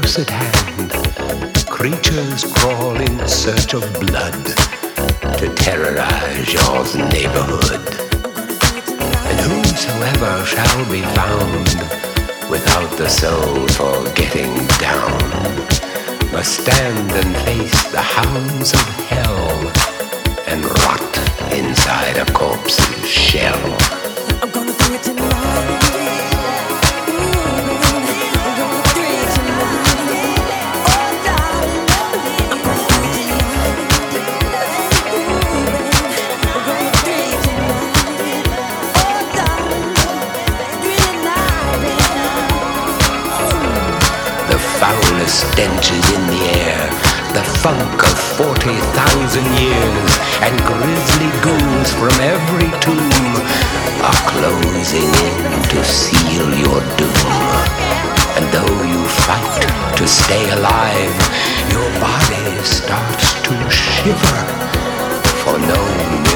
close at hand, creatures crawl in search of blood to terrorize your neighborhood. And whosoever shall be found without the soul for getting down must stand and face the hounds of hell and rot inside a corpse's shell. I'm gonna do it tonight. Stench is in the air, the funk of 40,000 years, and grisly ghouls from every tomb are closing in to seal your doom. And though you fight to stay alive, your body starts to shiver, for no